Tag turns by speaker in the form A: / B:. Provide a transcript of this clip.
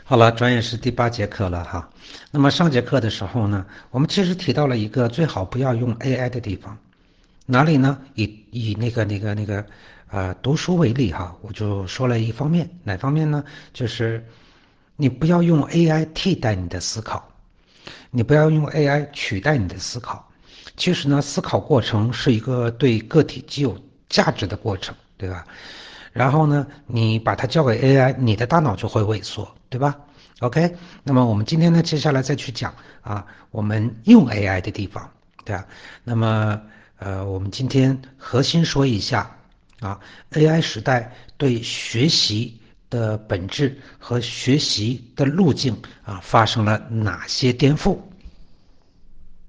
A: 好了，转眼是第8节课了哈。那么上节课的时候呢，我们其实提到了一个最好不要用 AI 的地方，哪里呢？以读书为例哈，我就说了一方面，哪方面呢？就是你不要用 AI 替代你的思考，你不要用 AI 取代你的思考。其实呢，思考过程是一个对个体极有价值的过程，对吧？然后呢，你把它交给 AI，你的大脑就会萎缩，对吧？OK，那么我们今天呢，接下来再去讲我们用 AI 的地方，对吧？那么我们今天核心说一下AI 时代对学习的本质和学习的路径发生了哪些颠覆